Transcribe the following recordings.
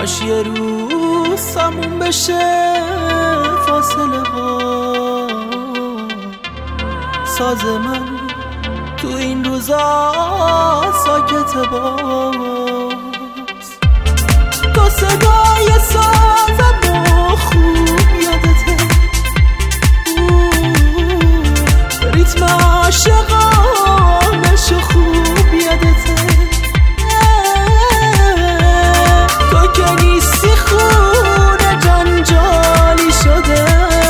کاش یه روز تموم بشه فاصله ها، ساز من تو این روزا ساکت باز. تو صدای سازم خوب یادته، ریتم عاشقانشو خوب یادته. تو که نیستی خونه جنجالی شده،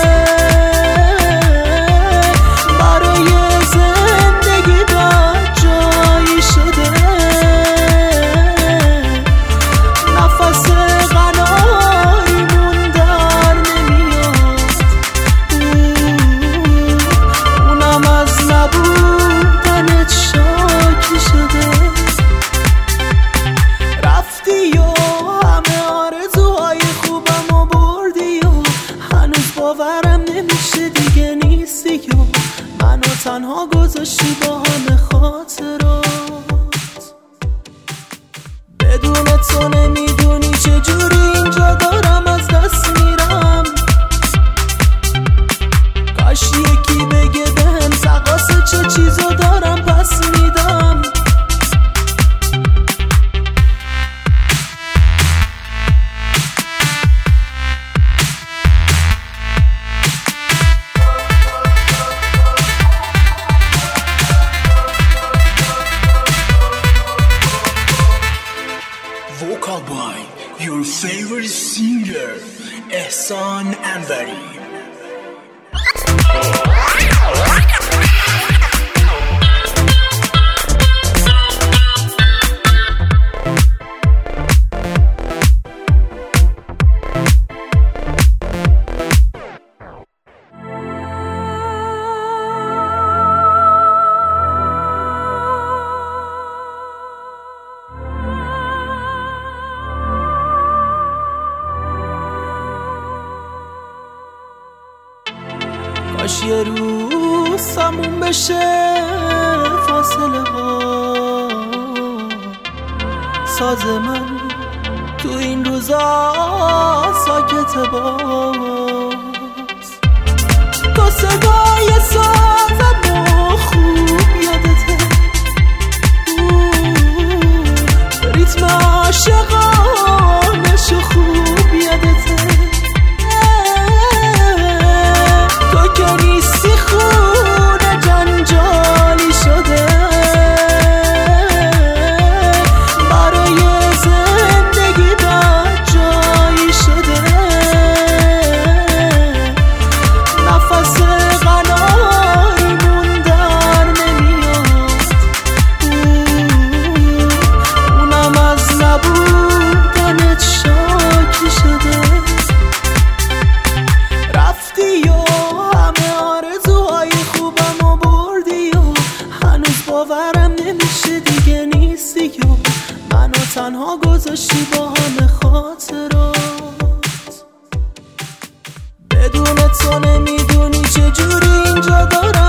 برای زندگی بد جایی شده. نفس غنایمون در نمیاد، اونم از نبودنت شاکی شده. رفتی و همه آرزوهای خوبم و بردی و هنوز باورم نمیشه دیگه نیستی و منو تنها گذاشتی با همه خاطرات. بدون تو نمیدونی چجوری اینجا دارم از دست میرم. کاش یکی بگه بهم تقاس چه چیزو دارم پس میدم. Vocal by your favorite singer, Ehsan Anvari. کاش یه روز تموم بشه فاصله ها، ساز من تو این روزا ساکت باز. تو صدای سازم خوب یادته، ریتم عاشقانشو خوب یادته. تو که نیستی خونه جنجالی شده، برای زندگی بد جایی شده. نفس غنایمون در نمیاد، اونم از نبودنت شاکی شده. رفتی و همه آرزوهای خوبم و بردی و هنوز باورم نمیشه دیگه نیستی و منو تنها گذاشتی با همه خاطرات. بدون تو نمیدونی چجوری اینجا دارم